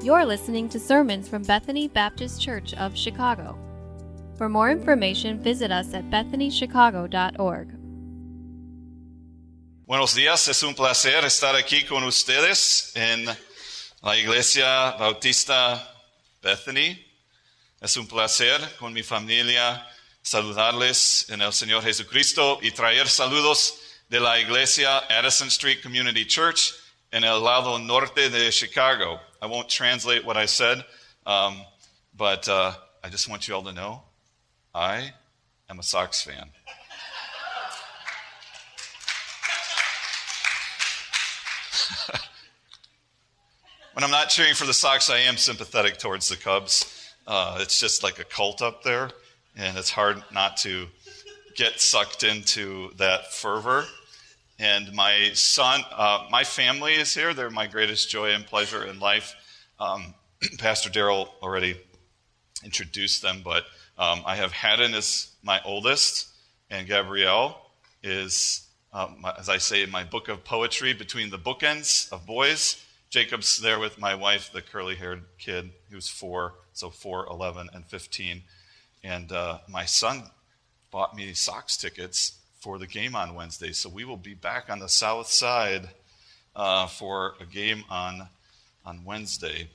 You're listening to sermons from Bethany Baptist Church of Chicago. For more information, visit us at bethanychicago.org. Buenos días, es un placer estar aquí con ustedes en la Iglesia Bautista Bethany. Es un placer con mi familia saludarles en el Señor Jesucristo y traer saludos de la Iglesia Addison Street Community Church en el lado norte de Chicago. I won't translate what I said, but I just want you all to know I am a Sox fan. When I'm not cheering for the Sox, I am sympathetic towards the Cubs. It's just like a cult up there, and it's hard not to get sucked into that fervor. And my son, my family is here. They're my greatest joy and pleasure in life. Pastor Daryl already introduced them, but I have Haddon as my oldest, and Gabrielle is, as I say in my book of poetry, between the bookends of boys. Jacob's there with my wife, the curly-haired kid who's 4, so 4, 11, and 15. And my son bought me Sox tickets for the game on Wednesday, so we will be back on the south side for a game on Wednesday.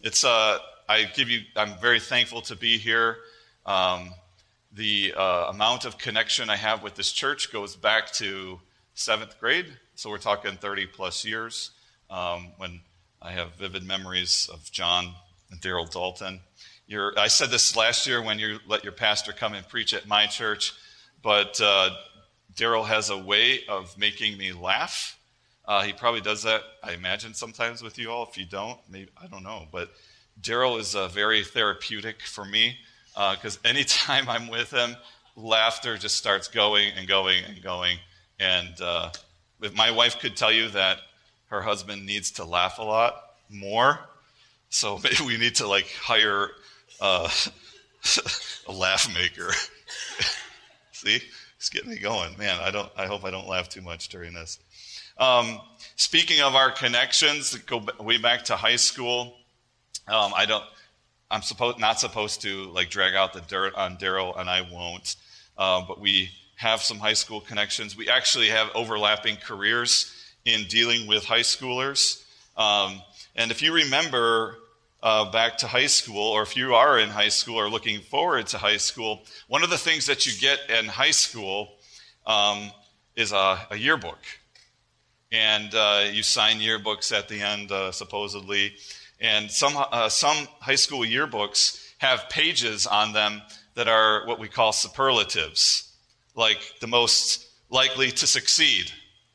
I'm very thankful to be here. The amount of connection I have with this church goes back to 7th grade, so we're talking 30 plus years. When I have vivid memories of John and Daryl Dalton. I said this last year when you let your pastor come and preach at my church, but Daryl has a way of making me laugh. He probably does that, I imagine, sometimes with you all. If you don't, maybe I don't know. But Daryl is very therapeutic for me because anytime I'm with him, laughter just starts going and going and going. And if my wife could tell you that her husband needs to laugh a lot more, so maybe we need to hire a laugh maker. See? It's getting me going. Man, I hope I don't laugh too much during this. Speaking of our connections, go way back to high school. I'm not supposed to drag out the dirt on Daryl, and I won't. But we have some high school connections. We actually have overlapping careers in dealing with high schoolers. And if you remember back to high school, or if you are in high school or looking forward to high school, one of the things that you get in high school is a yearbook. And you sign yearbooks at the end, supposedly. And some high school yearbooks have pages on them that are what we call superlatives, like the most likely to succeed.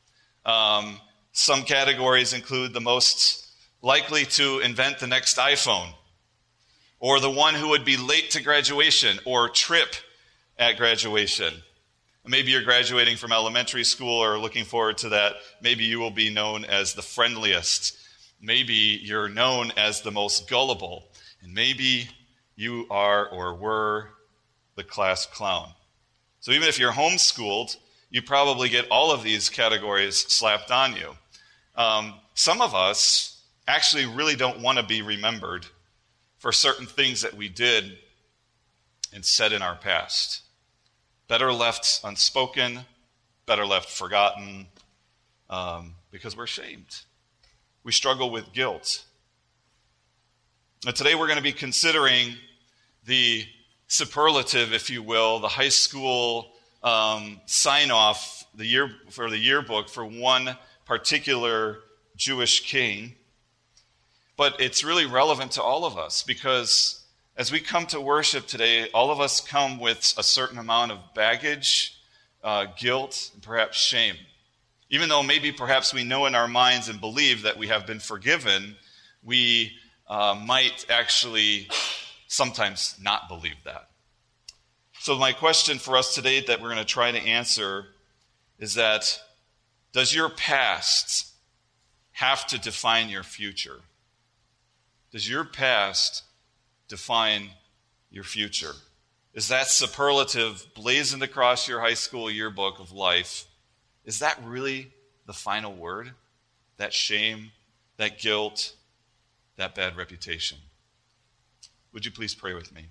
Some categories include the most likely to invent the next iPhone, or the one who would be late to graduation or trip at graduation. Maybe you're graduating from elementary school or looking forward to that. Maybe you will be known as the friendliest. Maybe you're known as the most gullible. And maybe you are or were the class clown. So even if you're homeschooled, you probably get all of these categories slapped on you. Some of us actually really don't want to be remembered for certain things that we did and said in our past. Better left unspoken, better left forgotten, because we're ashamed. We struggle with guilt. And today we're going to be considering the superlative, if you will, the high school sign-off for the yearbook for one particular Jewish king. But it's really relevant to all of us because as we come to worship today, all of us come with a certain amount of baggage, guilt, and perhaps shame. Even though perhaps we know in our minds and believe that we have been forgiven, we might actually sometimes not believe that. So my question for us today that we're going to try to answer is that, does your past have to define your future? Does your past define your future? Is that superlative blazoned across your high school yearbook of life, is that really the final word? That shame, that guilt, that bad reputation. Would you please pray with me?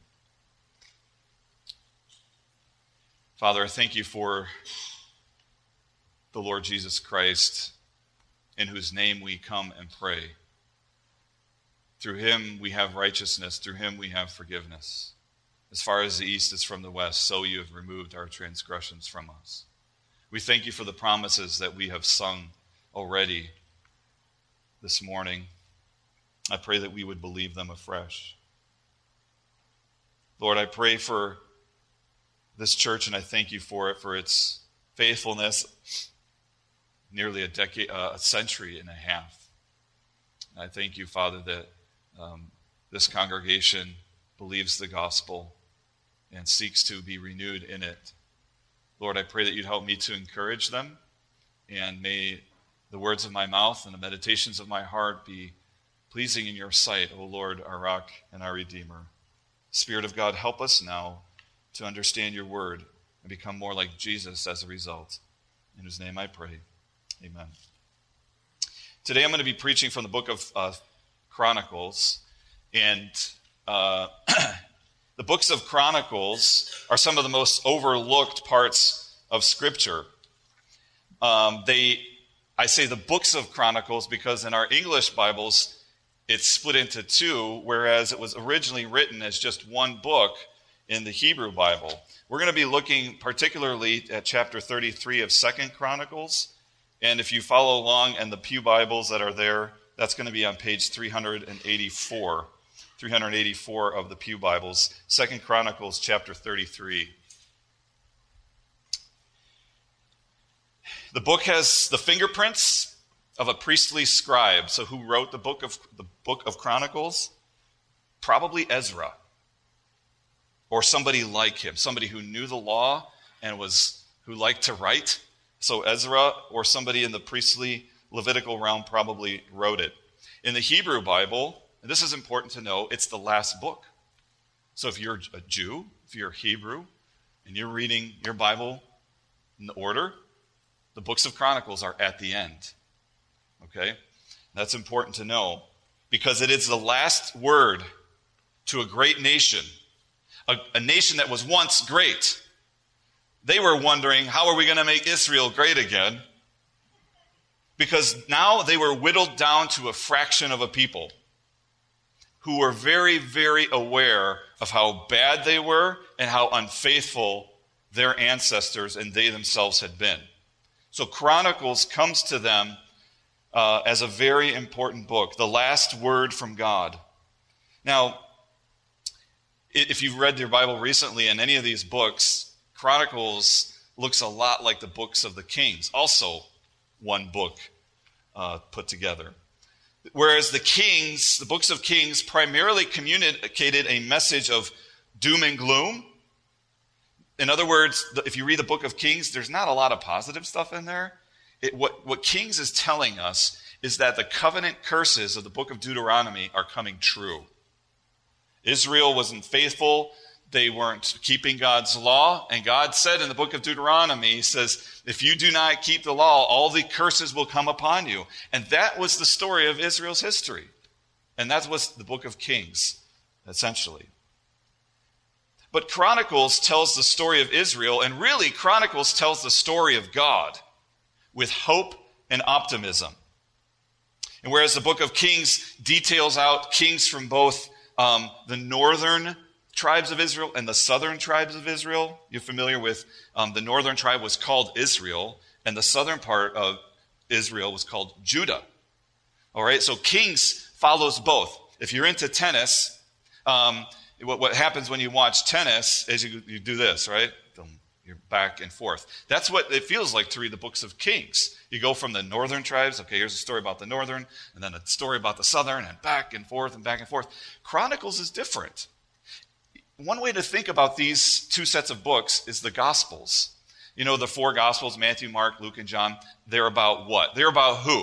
Father, I thank you for the Lord Jesus Christ, in whose name we come and pray. Through him we have righteousness. Through him we have forgiveness. As far as the east is from the west, so you have removed our transgressions from us. We thank you for the promises that we have sung already this morning. I pray that we would believe them afresh. Lord, I pray for this church, and I thank you for it, for its faithfulness, nearly a century and a half. And I thank you, Father, that this congregation believes the gospel and seeks to be renewed in it. Lord, I pray that you'd help me to encourage them, and may the words of my mouth and the meditations of my heart be pleasing in your sight, O Lord, our rock and our Redeemer. Spirit of God, help us now to understand your word and become more like Jesus as a result. In whose name I pray. Amen. Today I'm going to be preaching from the book of Chronicles, and the books of Chronicles are some of the most overlooked parts of Scripture. I say the books of Chronicles because in our English Bibles it's split into two, whereas it was originally written as just one book in the Hebrew Bible. We're going to be looking particularly at chapter 33 of 2 Chronicles. And if you follow along in the Pew Bibles that are there, that's going to be on page 384. 384 of the Pew Bibles. 2 Chronicles chapter 33. The book has the fingerprints of a priestly scribe. So who wrote the book of Chronicles? Probably Ezra. Or somebody like him, somebody who knew the law and who liked to write. So Ezra or somebody in the priestly Levitical realm probably wrote it. In the Hebrew Bible, and this is important to know, it's the last book. So if you're a Jew, if you're Hebrew, and you're reading your Bible in the order, the books of Chronicles are at the end. Okay? That's important to know because it is the last word to a great nation, a nation that was once great. They were wondering, how are we going to make Israel great again? Because now they were whittled down to a fraction of a people who were very, very aware of how bad they were and how unfaithful their ancestors and they themselves had been. So Chronicles comes to them as a very important book, the last word from God. Now, if you've read your Bible recently in any of these books, Chronicles looks a lot like the books of the Kings, also one book put together. Whereas the books of Kings primarily communicated a message of doom and gloom. In other words, if you read the book of Kings, there's not a lot of positive stuff in there. What Kings is telling us is that the covenant curses of the book of Deuteronomy are coming true. Israel wasn't faithful. They weren't keeping God's law. And God said in the book of Deuteronomy, he says, if you do not keep the law, all the curses will come upon you. And that was the story of Israel's history. And that was the book of Kings, essentially. But Chronicles tells the story of Israel, and really Chronicles tells the story of God with hope and optimism. And whereas the book of Kings details out kings from both the northern tribes of Israel and the southern tribes of Israel. You're familiar with the northern tribe was called Israel, and the southern part of Israel was called Judah. All right, so Kings follows both. If you're into tennis, what happens when you watch tennis is you do this, right? You're back and forth. That's what it feels like to read the books of Kings. You go from the northern tribes, okay, here's a story about the northern, and then a story about the southern, and back and forth and back and forth. Chronicles is different. One way to think about these two sets of books is the Gospels. You know, the four Gospels, Matthew, Mark, Luke, and John, they're about what? They're about who?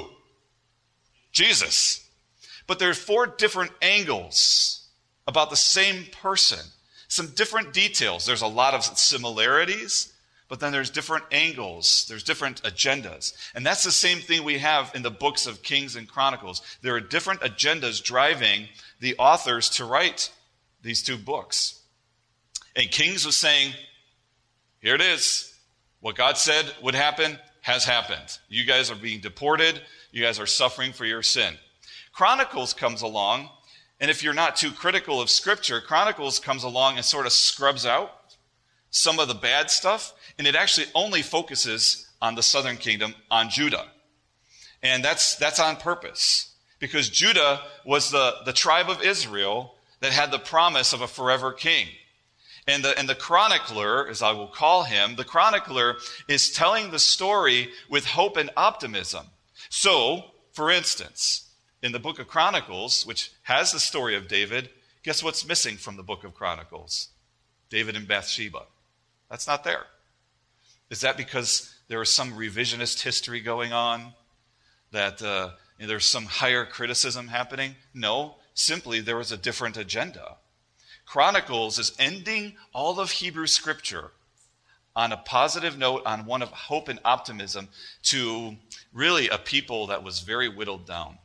Jesus. But there are four different angles about the same person. Some different details. There's a lot of similarities, but then there's different angles, there's different agendas. And that's the same thing we have in the books of Kings and Chronicles. There are different agendas driving the authors to write these two books. And Kings was saying, here it is. What God said would happen has happened. You guys are being deported. You guys are suffering for your sin. Chronicles comes along, and if you're not too critical of Scripture, Chronicles comes along and sort of scrubs out some of the bad stuff, and it actually only focuses on the southern kingdom, on Judah. And that's on purpose, because Judah was the tribe of Israel that had the promise of a forever king. And the chronicler, as I will call him, the chronicler is telling the story with hope and optimism. So, for instance, in the book of Chronicles, which has the story of David, guess what's missing from the book of Chronicles? David and Bathsheba. That's not there. Is that because there is some revisionist history going on? That there's some higher criticism happening? No, simply there was a different agenda. Chronicles is ending all of Hebrew Scripture on a positive note, on one of hope and optimism to really a people that was very whittled down.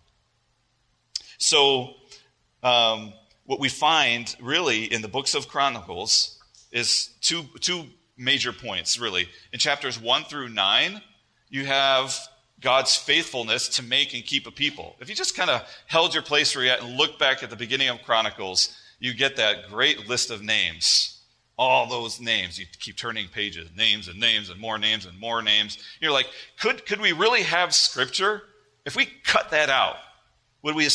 So what we find really in the books of Chronicles is two major points, really. In chapters 1 through 9, you have God's faithfulness to make and keep a people. If you just kind of held your place where you're at and look back at the beginning of Chronicles, you get that great list of names. All those names. You keep turning pages, names and names and more names and more names. You're like, could we really have Scripture? If we cut that out, would we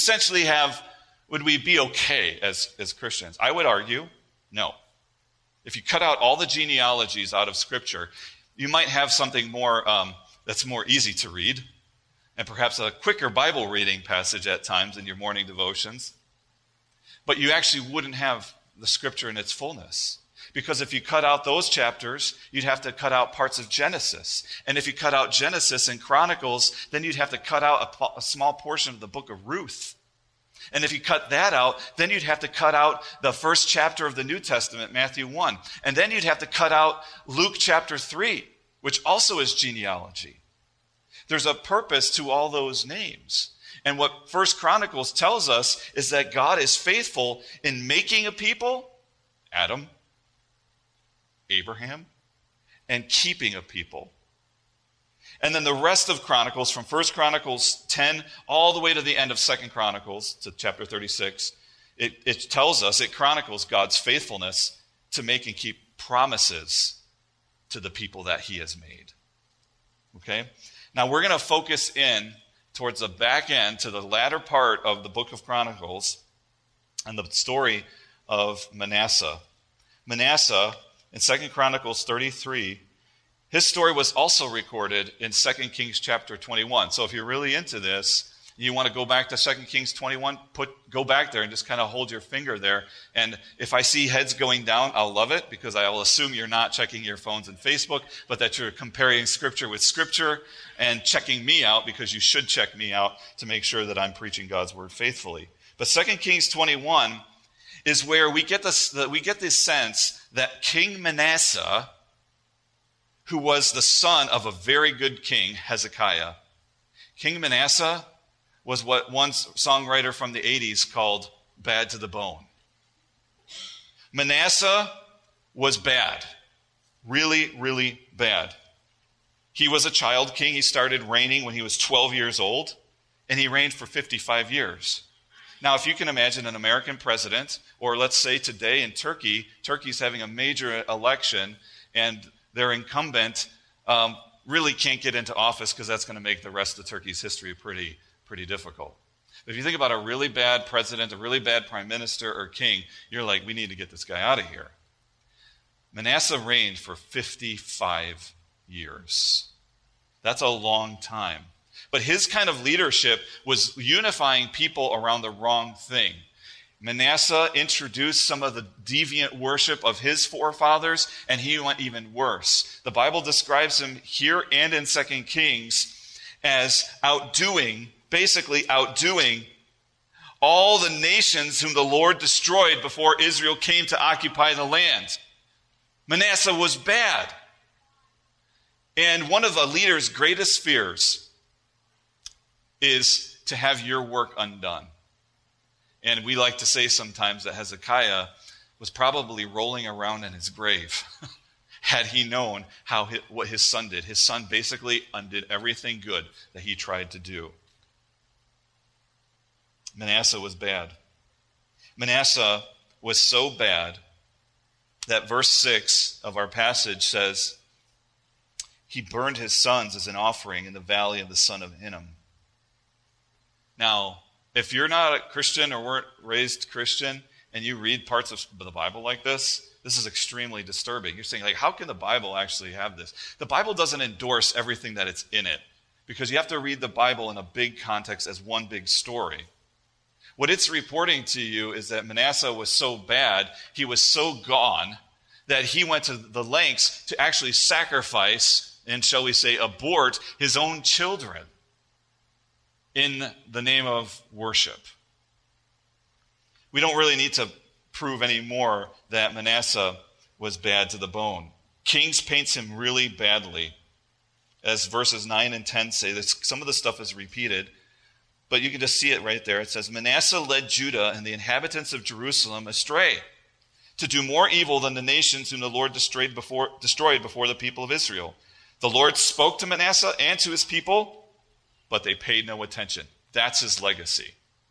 be okay as Christians? I would argue, no. If you cut out all the genealogies out of Scripture, you might have something more that's more easy to read, and perhaps a quicker Bible reading passage at times in your morning devotions. But you actually wouldn't have the Scripture in its fullness. Because if you cut out those chapters, you'd have to cut out parts of Genesis. And if you cut out Genesis and Chronicles, then you'd have to cut out a small portion of the book of Ruth. And if you cut that out, then you'd have to cut out the first chapter of the New Testament, Matthew 1. And then you'd have to cut out Luke chapter 3, which also is genealogy. There's a purpose to all those names. And what First Chronicles tells us is that God is faithful in making a people, Adam, Abraham, and keeping a people. And then the rest of Chronicles, from 1 Chronicles 10 all the way to the end of 2 Chronicles, to chapter 36, it tells us, it chronicles God's faithfulness to make and keep promises to the people that he has made. Okay? Now we're going to focus in towards the back end, to the latter part of the book of Chronicles, and the story of Manasseh. Manasseh, in 2 Chronicles 33, his story was also recorded in 2 Kings chapter 21. So if you're really into this, you want to go back to 2 Kings 21, go back there and just kind of hold your finger there. And if I see heads going down, I'll love it, because I will assume you're not checking your phones and Facebook, but that you're comparing Scripture with Scripture and checking me out, because you should check me out to make sure that I'm preaching God's word faithfully. But 2 Kings 21 is where we get this sense that King Manasseh, who was the son of a very good king, Hezekiah, King Manasseh was what one songwriter from the 80s called bad to the bone. Manasseh was bad. Really, really bad. He was a child king. He started reigning when he was 12 years old, and he reigned for 55 years. Now, if you can imagine an American president, or let's say today in Turkey, Turkey's having a major election, and their incumbent really can't get into office because that's going to make the rest of Turkey's history pretty difficult. If you think about a really bad president, a really bad prime minister or king, you're like, we need to get this guy out of here. Manasseh reigned for 55 years. That's a long time. But his kind of leadership was unifying people around the wrong thing. Manasseh introduced some of the deviant worship of his forefathers, and he went even worse. The Bible describes him here and in 2 Kings as basically outdoing all the nations whom the Lord destroyed before Israel came to occupy the land. Manasseh was bad. And one of a leader's greatest fears is to have your work undone. And we like to say sometimes that Hezekiah was probably rolling around in his grave had he known what his son did. His son basically undid everything good that he tried to do. Manasseh was bad. Manasseh was so bad that verse 6 of our passage says, he burned his sons as an offering in the valley of the son of Hinnom. Now, if you're not a Christian or weren't raised Christian and you read parts of the Bible like this is extremely disturbing. You're saying, how can the Bible actually have this? The Bible doesn't endorse everything that it's in it because you have to read the Bible in a big context as one big story. What it's reporting to you is that Manasseh was so bad, he was so gone, that he went to the lengths to actually sacrifice and, shall we say, abort his own children in the name of worship. We don't really need to prove anymore that Manasseh was bad to the bone. Kings paints him really badly. As verses 9 and 10 say, some of the stuff is repeated, but you can just see it right there. It says, Manasseh led Judah and the inhabitants of Jerusalem astray, to do more evil than the nations whom the Lord destroyed before the people of Israel. The Lord spoke to Manasseh and to his people, but they paid no attention. That's his legacy.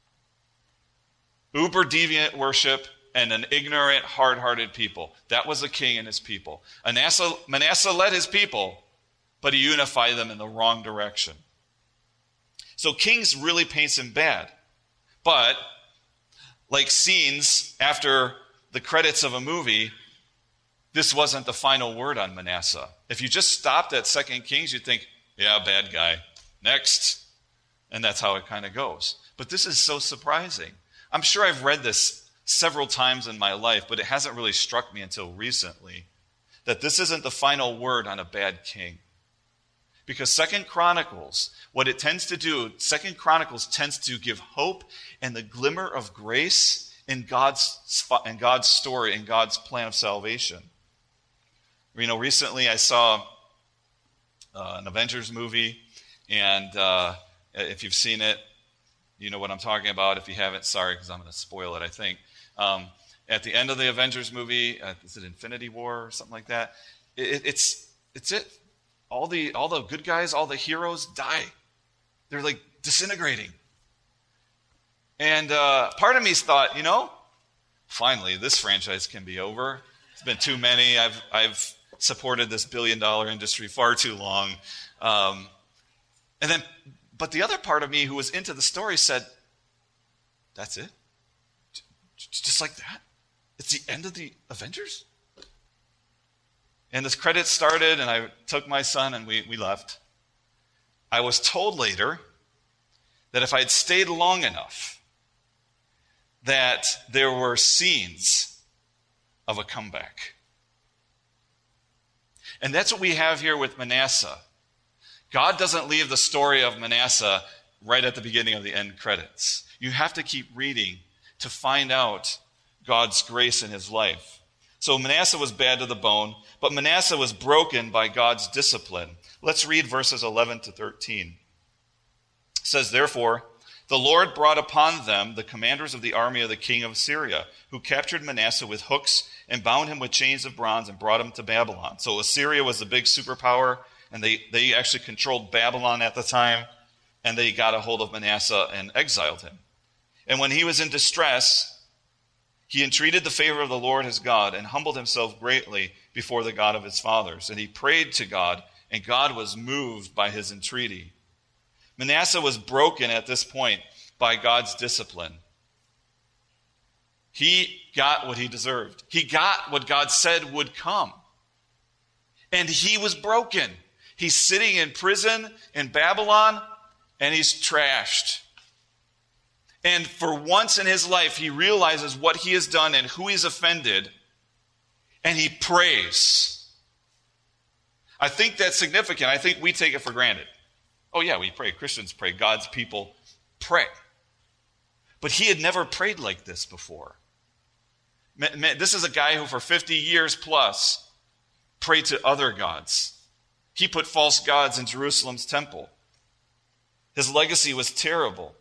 Uber deviant worship and an ignorant, hard-hearted people. That was the king and his people. Manasseh led his people, but he unified them in the wrong direction. So Kings really paints him bad. But like scenes after the credits of a movie, this wasn't the final word on Manasseh. If you just stopped at 2 Kings, you'd think, yeah, bad guy. Next. And that's how it kind of goes. But this is so surprising. I'm sure I've read this several times in my life, but it hasn't really struck me until recently that this isn't the final word on a bad king. Because 2 Chronicles, what it tends to do, 2 Chronicles tends to give hope and the glimmer of grace in God's story, in God's plan of salvation. Recently I saw an Avengers movie, and if you've seen it, you know what I'm talking about. If you haven't, sorry, because I'm going to spoil it, I think. At the end of the Avengers movie, is it Infinity War or something like that? It's it. All the good guys, all the heroes die. They're like disintegrating. And part of me's thought, finally, this franchise can be over. It's been too many. I've supported this billion-dollar industry far too long. But the other part of me who was into the story said, that's it? Just like that? It's the end of the Avengers? And the credits started, and I took my son, and we left. I was told later that if I had stayed long enough, that there were scenes of a comeback. And that's what we have here with Manasseh. God doesn't leave the story of Manasseh right at the beginning of the end credits. You have to keep reading to find out God's grace in his life. So Manasseh was bad to the bone, but Manasseh was broken by God's discipline. Let's read verses 11 to 13. It says, therefore, the Lord brought upon them the commanders of the army of the king of Assyria, who captured Manasseh with hooks and bound him with chains of bronze and brought him to Babylon. So Assyria was the big superpower, and they actually controlled Babylon at the time, and they got a hold of Manasseh and exiled him. And when he was in distress, he entreated the favor of the Lord his God and humbled himself greatly before the God of his fathers. And he prayed to God, and God was moved by his entreaty. Manasseh was broken at this point by God's discipline. He got what he deserved. He got what God said would come. And he was broken. He's sitting in prison in Babylon, and he's trashed. And for once in his life, he realizes what he has done and who he's offended, and he prays. I think that's significant. I think we take it for granted. Oh yeah, we pray. Christians pray. God's people pray. But he had never prayed like this before. This is a guy who for 50 years plus prayed to other gods. He put false gods in Jerusalem's temple. His legacy was terrible.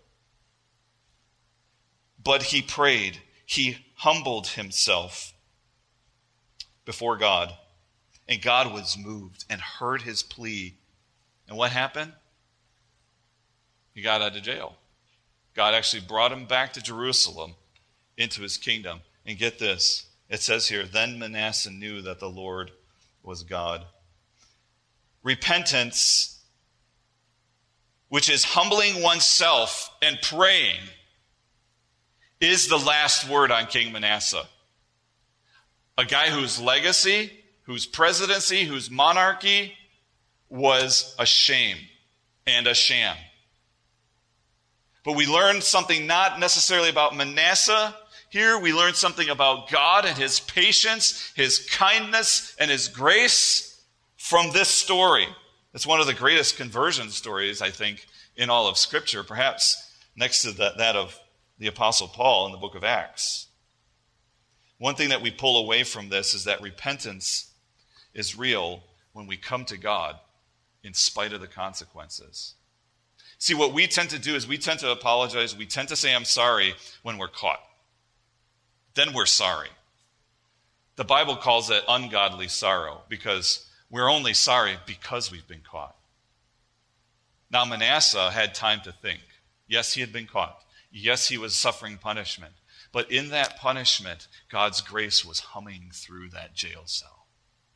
But he prayed. He humbled himself before God. And God was moved and heard his plea. And what happened? He got out of jail. God actually brought him back to Jerusalem into his kingdom. And get this. It says here, then Manasseh knew that the Lord was God. Repentance, which is humbling oneself and praying, is the last word on King Manasseh. A guy whose legacy, whose presidency, whose monarchy was a shame and a sham. But we learned something not necessarily about Manasseh. Here we learn something about God and his patience, his kindness, and his grace from this story. It's one of the greatest conversion stories, I think, in all of Scripture, perhaps next to that of the Apostle Paul in the book of Acts. One thing that we pull away from this is that repentance is real when we come to God in spite of the consequences. See, what we tend to do is we tend to apologize. We tend to say, I'm sorry, when we're caught. Then we're sorry. The Bible calls it ungodly sorrow because we're only sorry because we've been caught. Now, Manasseh had time to think. Yes, he had been caught. Yes, he was suffering punishment. But in that punishment, God's grace was humming through that jail cell.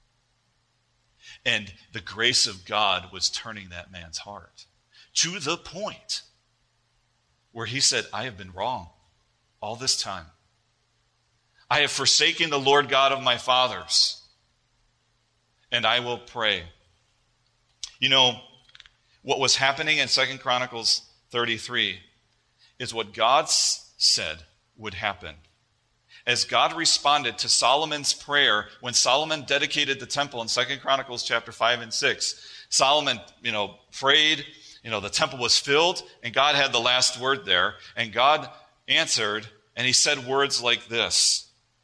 And the grace of God was turning that man's heart to the point where he said, I have been wrong all this time. I have forsaken the Lord God of my fathers, and I will pray. You know, what was happening in 2 Chronicles 33 is what God said would happen. As God responded to Solomon's prayer when Solomon dedicated the temple in 2 Chronicles chapter 5 and 6, Solomon, prayed, the temple was filled, and God had the last word there, and God answered, and he said words like this: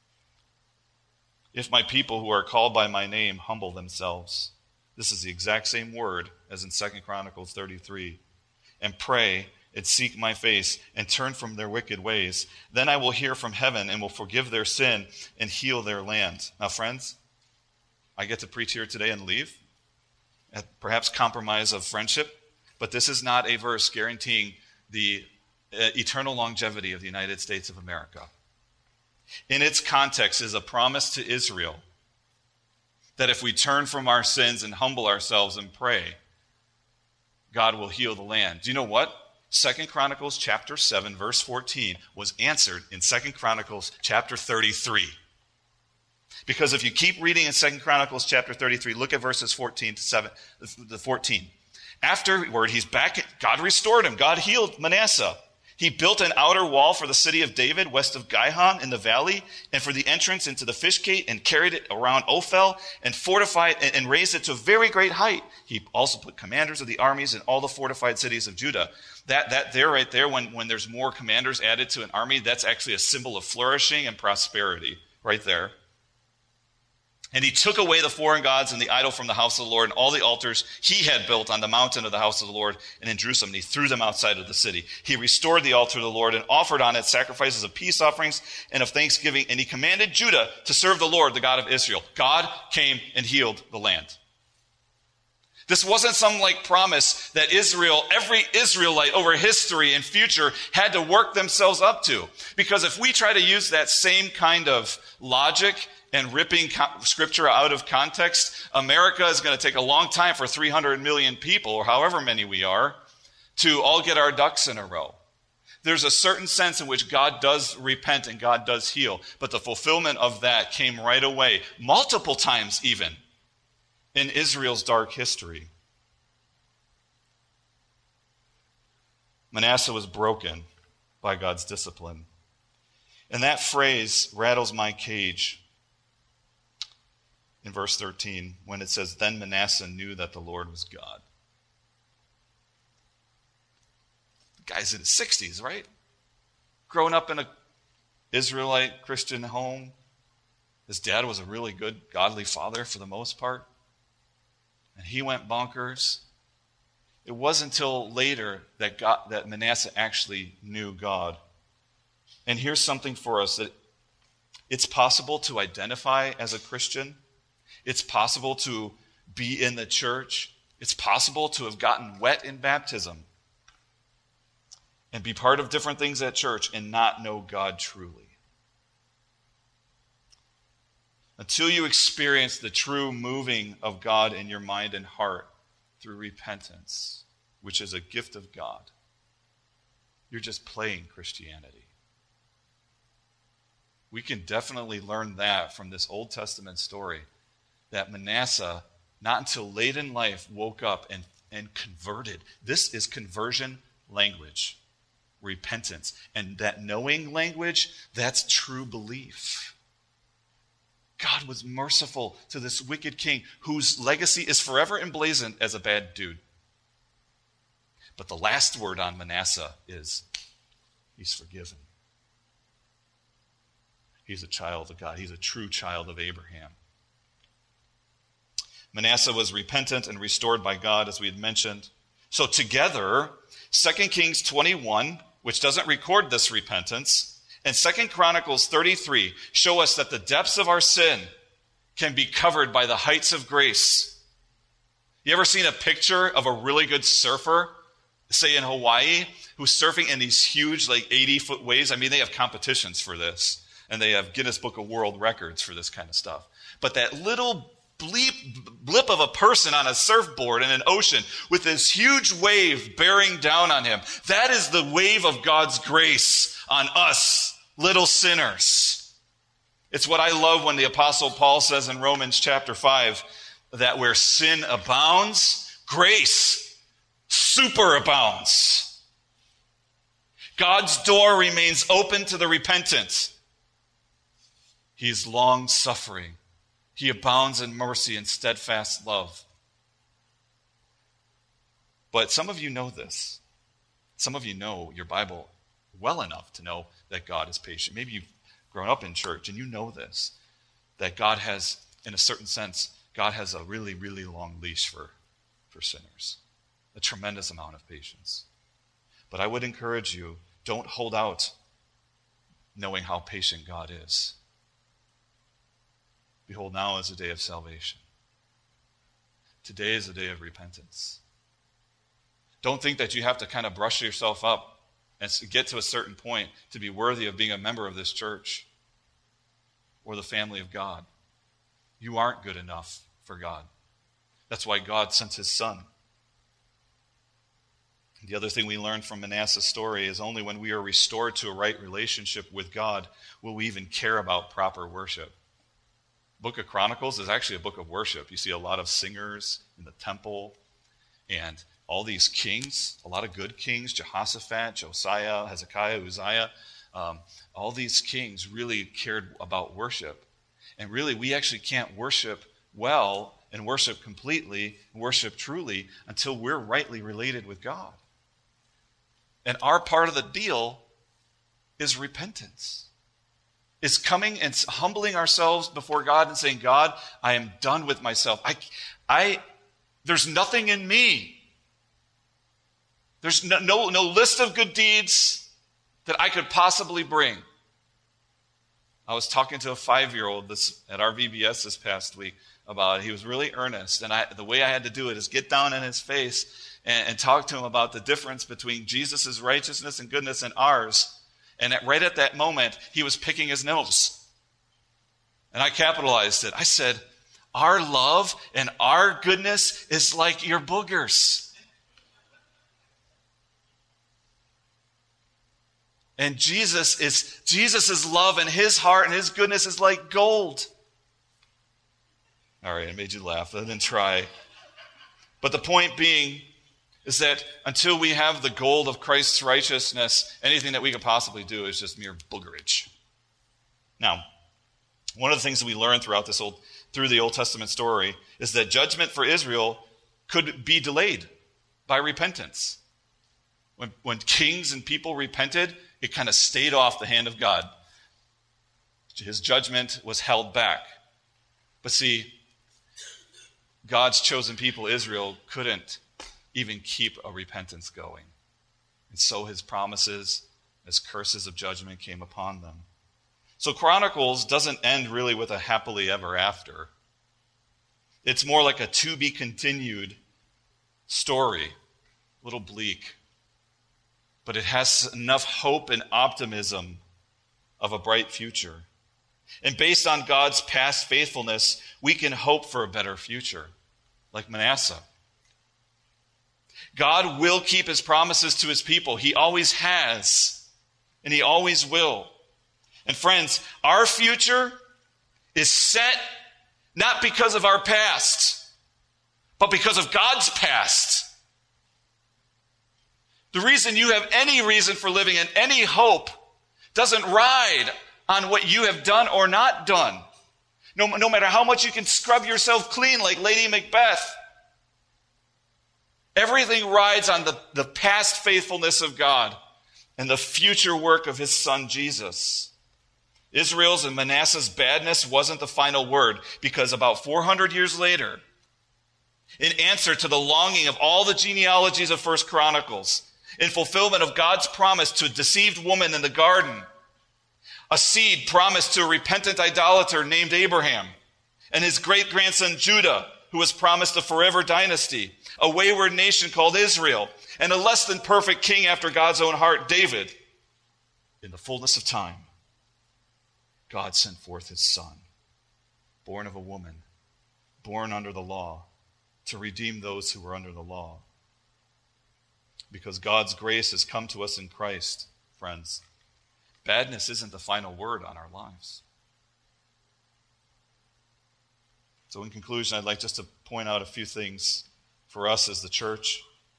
if my people who are called by my name humble themselves, this is the exact same word as in 2 Chronicles 33, and pray and seek my face and turn from their wicked ways, then I will hear from heaven and will forgive their sin and heal their land. Now, friends, I get to preach here today and leave, at perhaps compromise of friendship, but this is not a verse guaranteeing the eternal longevity of the United States of America. In its context is a promise to Israel that if we turn from our sins and humble ourselves and pray, God will heal the land. Do you know what? 2 Chronicles chapter 7, verse 14 was answered in 2 Chronicles chapter 33. Because if you keep reading in 2 Chronicles chapter 33, look at verses 14 to 14. Afterward, he's back. God restored him. God healed Manasseh. He built an outer wall for the city of David west of Gihon in the valley and for the entrance into the fish gate and carried it around Ophel and fortified and raised it to a very great height. He also put commanders of the armies in all the fortified cities of Judah. That there, right there, when there's more commanders added to an army, that's actually a symbol of flourishing and prosperity right there. And he took away the foreign gods and the idol from the house of the Lord and all the altars he had built on the mountain of the house of the Lord and in Jerusalem. And he threw them outside of the city. He restored the altar of the Lord and offered on it sacrifices of peace offerings and of thanksgiving. And he commanded Judah to serve the Lord, the God of Israel. God came and healed the land. This wasn't some promise that Israel, every Israelite over history and future had to work themselves up to. Because if we try to use that same kind of logic and ripping scripture out of context, America is going to take a long time for 300 million people, or however many we are, to all get our ducks in a row. There's a certain sense in which God does repent and God does heal, but the fulfillment of that came right away, multiple times even, in Israel's dark history. Manasseh was broken by God's discipline. And that phrase rattles my cage in verse 13 when it says, then Manasseh knew that the Lord was God. The guy's in his 60s, right? Growing up in an Israelite Christian home. His dad was a really good, godly father for the most part. and he went bonkers. It wasn't until later that Manasseh actually knew God. And here's something for us, that it's possible to identify as a Christian. It's possible to be in the church. It's possible to have gotten wet in baptism and be part of different things at church and not know God truly. Until you experience the true moving of God in your mind and heart through repentance, which is a gift of God, you're just playing Christianity. We can definitely learn that from this Old Testament story, that Manasseh, not until late in life, woke up and converted. This is conversion language, repentance. And that knowing language, that's true belief. God was merciful to this wicked king whose legacy is forever emblazoned as a bad dude. But the last word on Manasseh is, he's forgiven. He's a child of God. He's a true child of Abraham. Manasseh was repentant and restored by God, as we had mentioned. So together, 2 Kings 21, which doesn't record this repentance, and 2 Chronicles 33 show us that the depths of our sin can be covered by the heights of grace. You ever seen a picture of a really good surfer, say in Hawaii, who's surfing in these huge, 80-foot waves? I mean, they have competitions for this, and they have Guinness Book of World Records for this kind of stuff. But that little blip of a person on a surfboard in an ocean with this huge wave bearing down on him, that is the wave of God's grace on us, little sinners. It's what I love when the Apostle Paul says in Romans chapter 5 that where sin abounds, grace superabounds. God's door remains open to the repentant. He is long-suffering. He abounds in mercy and steadfast love. But some of you know this. Some of you know your Bible well enough to know that God is patient. Maybe you've grown up in church and you know this, that God has, in a certain sense, God has a really, really long leash for sinners. A tremendous amount of patience. But I would encourage you, don't hold out knowing how patient God is. Behold, now is the day of salvation. Today is the day of repentance. Don't think that you have to kind of brush yourself up and get to a certain point to be worthy of being a member of this church or the family of God. You aren't good enough for God. That's why God sent his son. The other thing we learn from Manasseh's story is only when we are restored to a right relationship with God will we even care about proper worship. Book of Chronicles is actually a book of worship. You see a lot of singers in the temple and all these kings, a lot of good kings, Jehoshaphat, Josiah, Hezekiah, Uzziah. All these kings really cared about worship. And really, we actually can't worship well and worship completely and worship truly until we're rightly related with God. And our part of the deal is repentance. Is coming and humbling ourselves before God and saying, God, I am done with myself. There's nothing in me. There's no list of good deeds that I could possibly bring. I was talking to a 5-year-old at our VBS this past week about it. He was really earnest, and the way I had to do it is get down in his face and talk to him about the difference between Jesus' righteousness and goodness and ours. And right at that moment, he was picking his nose. And I capitalized it. I said, our love and our goodness is like your boogers. And Jesus' love and his heart and his goodness is like gold. All right, I made you laugh. I didn't try. But the point being is that until we have the gold of Christ's righteousness, anything that we could possibly do is just mere boogerage. Now, one of the things that we learn through the Old Testament story is that judgment for Israel could be delayed by repentance. When kings and people repented, it kind of stayed off the hand of God. His judgment was held back. But see, God's chosen people, Israel, couldn't even keep a repentance going. And so his promises, as curses of judgment came upon them. So Chronicles doesn't end really with a happily ever after. It's more like a to be continued story, a little bleak. But it has enough hope and optimism of a bright future. And based on God's past faithfulness, we can hope for a better future, like Manasseh. God will keep his promises to his people. He always has, and he always will. And friends, our future is set not because of our past, but because of God's past. The reason you have any reason for living and any hope doesn't ride on what you have done or not done. No matter how much you can scrub yourself clean like Lady Macbeth. Everything rides on the past faithfulness of God and the future work of his son Jesus. Israel's and Manasseh's badness wasn't the final word, because about 400 years later, in answer to the longing of all the genealogies of 1 Chronicles, in fulfillment of God's promise to a deceived woman in the garden, a seed promised to a repentant idolater named Abraham, and his great-grandson Judah, who was promised a forever dynasty, a wayward nation called Israel, and a less than perfect king after God's own heart, David. In the fullness of time, God sent forth his son, born of a woman, born under the law, to redeem those who were under the law. Because God's grace has come to us in Christ, friends, badness isn't the final word on our lives. So in conclusion, I'd like just to point out a few things for us as the church.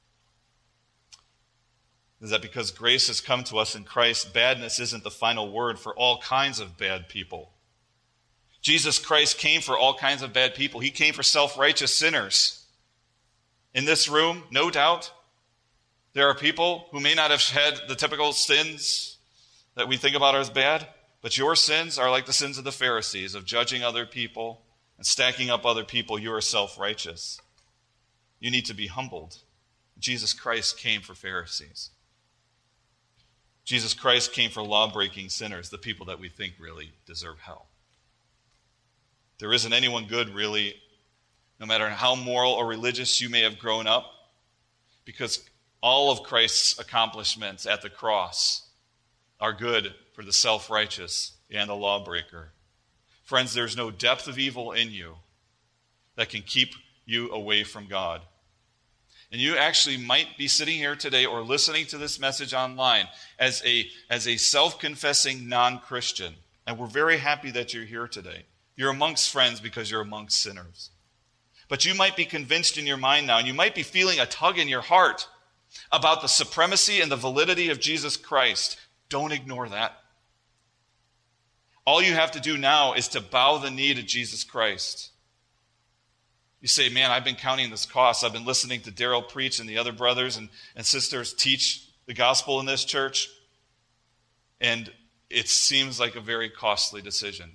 Is that because grace has come to us in Christ, badness isn't the final word for all kinds of bad people. Jesus Christ came for all kinds of bad people. He came for self-righteous sinners. In this room, no doubt, there are people who may not have had the typical sins that we think about as bad, but your sins are like the sins of the Pharisees, of judging other people and stacking up other people. You are self-righteous. You need to be humbled. Jesus Christ came for Pharisees. Jesus Christ came for law-breaking sinners, the people that we think really deserve hell. There isn't anyone good, really, no matter how moral or religious you may have grown up, because all of Christ's accomplishments at the cross are good for the self-righteous and the lawbreaker. Friends, there's no depth of evil in you that can keep you away from God. And you actually might be sitting here today or listening to this message online as a self-confessing non-Christian. And we're very happy that you're here today. You're amongst friends because you're amongst sinners. But you might be convinced in your mind now, and you might be feeling a tug in your heart about the supremacy and the validity of Jesus Christ. Don't ignore that. All you have to do now is to bow the knee to Jesus Christ. You say, man, I've been counting this cost. I've been listening to Daryl preach and the other brothers and sisters teach the gospel in this church. And it seems like a very costly decision.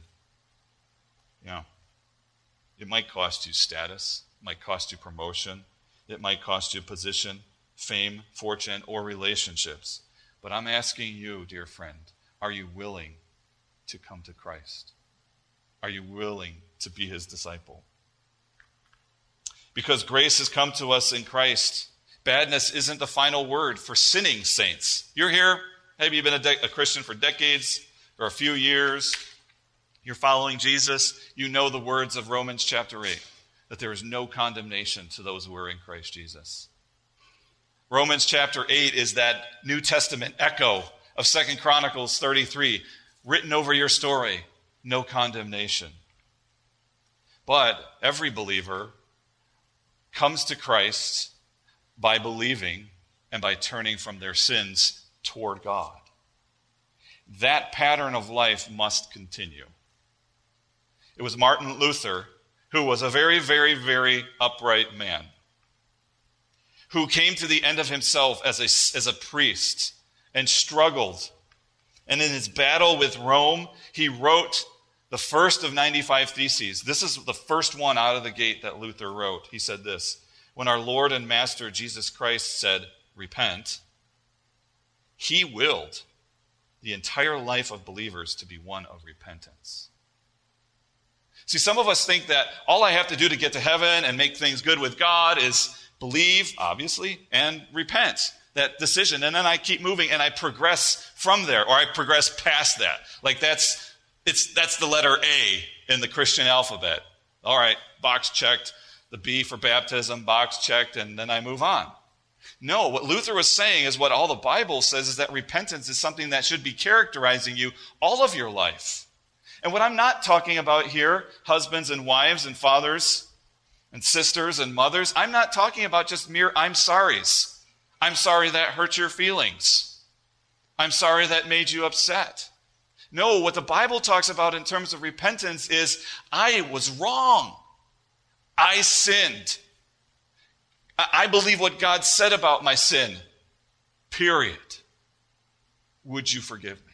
It might cost you status. It might cost you promotion. It might cost you position, fame, fortune, or relationships. But I'm asking you, dear friend, are you willing to come to Christ? Are you willing to be his disciple? Because grace has come to us in Christ, badness isn't the final word for sinning saints. You're here, maybe you've been a Christian for decades or a few years. You're following Jesus. You know the words of Romans chapter 8, that there is no condemnation to those who are in Christ Jesus. Romans chapter 8 is that New Testament echo of 2 Chronicles 33, written over your story, no condemnation. But every believer comes to Christ by believing and by turning from their sins toward God. That pattern of life must continue. It was Martin Luther, who was a very, very, very upright man, who came to the end of himself as a priest and struggled. And in his battle with Rome, he wrote The first of 95 Theses. This is the first one out of the gate that Luther wrote. He said this: when our Lord and Master Jesus Christ said, repent, he willed the entire life of believers to be one of repentance. See, some of us think that all I have to do to get to heaven and make things good with God is believe, obviously, and repent. That decision. And then I keep moving and I progress from there, or I progress past that. Like that's the letter A in the Christian alphabet. All right, box checked. The B for baptism, box checked, and then I move on. No, what Luther was saying is what all the Bible says, is that repentance is something that should be characterizing you all of your life. And what I'm not talking about here, husbands and wives and fathers and sisters and mothers, I'm not talking about just mere I'm sorries. I'm sorry that hurt your feelings. I'm sorry that made you upset. No, what the Bible talks about in terms of repentance is I was wrong. I sinned. I believe what God said about my sin. Period. Would you forgive me?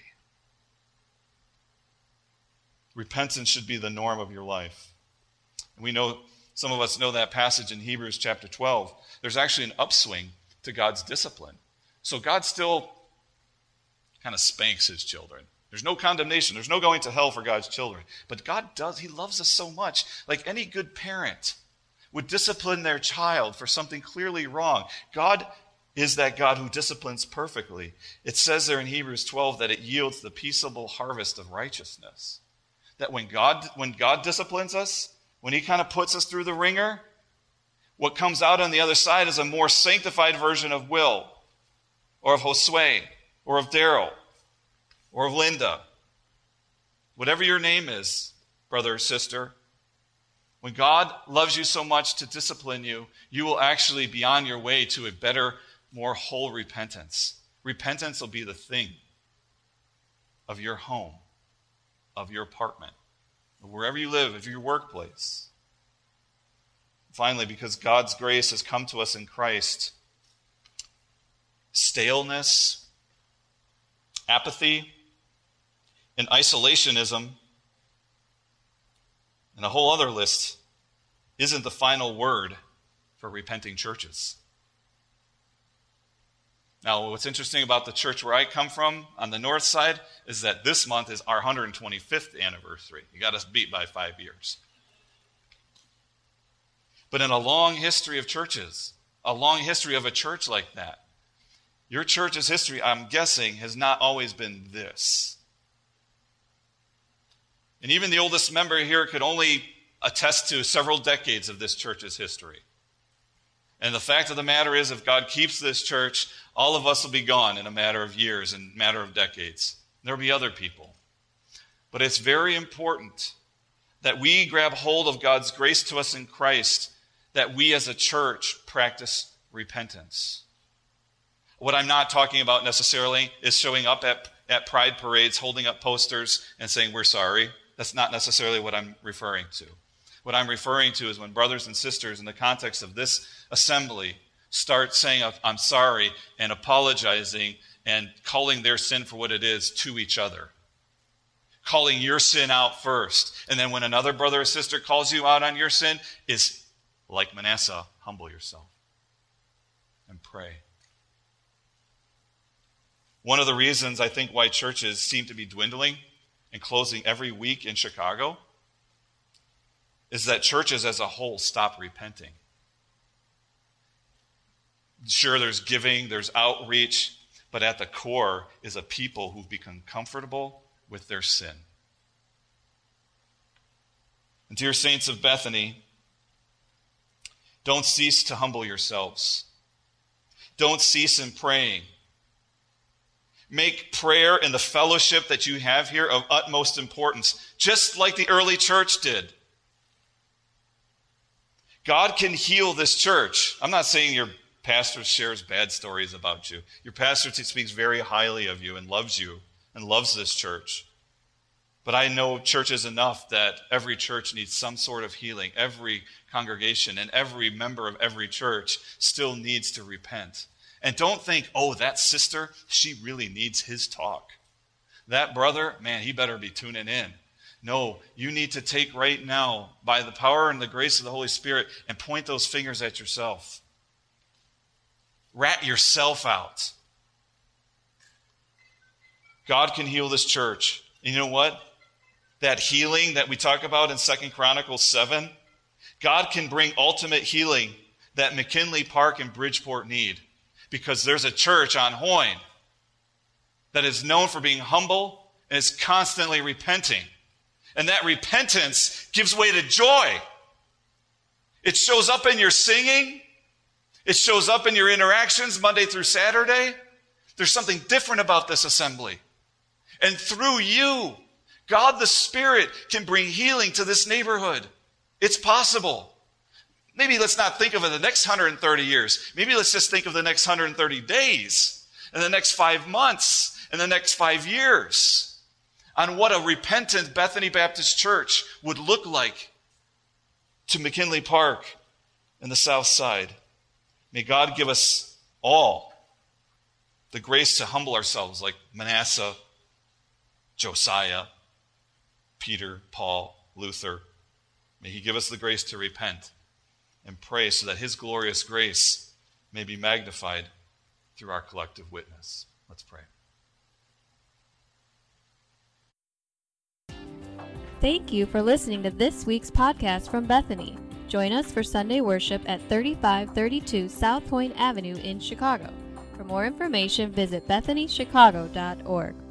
Repentance should be the norm of your life. We know, some of us know that passage in Hebrews chapter 12. There's actually an upswing to God's discipline. So God still kind of spanks his children. There's no condemnation. There's no going to hell for God's children. But God does. He loves us so much. Like any good parent would discipline their child for something clearly wrong. God is that God who disciplines perfectly. It says there in Hebrews 12 that it yields the peaceable harvest of righteousness. That when God disciplines us, when he kind of puts us through the ringer, what comes out on the other side is a more sanctified version of Will, or of Josue, or of Daryl, or of Linda. Whatever your name is, brother or sister, when God loves you so much to discipline you, you will actually be on your way to a better, more whole repentance. Repentance will be the thing of your home, of your apartment, of wherever you live, of your workplace. Finally, because God's grace has come to us in Christ, staleness, apathy, and isolationism, and a whole other list, isn't the final word for repenting churches. Now, what's interesting about the church where I come from on the north side is that this month is our 125th anniversary. You got us beat by 5 years. But in a long history of churches, a long history of a church like that, your church's history, I'm guessing, has not always been this. And even the oldest member here could only attest to several decades of this church's history. And the fact of the matter is, if God keeps this church, all of us will be gone in a matter of years, in a matter of decades. There will be other people. But it's very important that we grab hold of God's grace to us in Christ, that we as a church practice repentance. What I'm not talking about necessarily is showing up at pride parades, holding up posters and saying, we're sorry. That's not necessarily what I'm referring to. What I'm referring to is when brothers and sisters in the context of this assembly start saying, I'm sorry, and apologizing and calling their sin for what it is to each other. Calling your sin out first. And then when another brother or sister calls you out on your sin, is like Manasseh, humble yourself and pray. One of the reasons I think why churches seem to be dwindling and closing every week in Chicago is that churches as a whole stop repenting. Sure, there's giving, there's outreach, but at the core is a people who've become comfortable with their sin. And dear saints of Bethany, don't cease to humble yourselves. Don't cease in praying. Make prayer and the fellowship that you have here of utmost importance, just like the early church did. God can heal this church. I'm not saying your pastor shares bad stories about you. Your pastor speaks very highly of you and loves this church. But I know churches enough that every church needs some sort of healing. Every congregation and every member of every church still needs to repent. And don't think, oh, that sister, she really needs his talk. That brother, man, he better be tuning in. No, you need to take right now, by the power and the grace of the Holy Spirit, and point those fingers at yourself. Rat yourself out. God can heal this church. And you know what? That healing that we talk about in 2 Chronicles 7, God can bring ultimate healing that McKinley Park and Bridgeport need. Because there's a church on Hoyne that is known for being humble and is constantly repenting. And that repentance gives way to joy. It shows up in your singing. It shows up in your interactions Monday through Saturday. There's something different about this assembly. And through you, God the Spirit can bring healing to this neighborhood. It's possible. Maybe let's not think of it the next 130 years. Maybe let's just think of the next 130 days, and the next 5 months, and the next 5 years, on what a repentant Bethany Baptist Church would look like to McKinley Park and the South Side. May God give us all the grace to humble ourselves like Manasseh, Josiah, Peter, Paul, Luther. May he give us the grace to repent and pray so that his glorious grace may be magnified through our collective witness. Let's pray. Thank you for listening to this week's podcast from Bethany. Join us for Sunday worship at 3532 South Point Avenue in Chicago. For more information, visit BethanyChicago.org.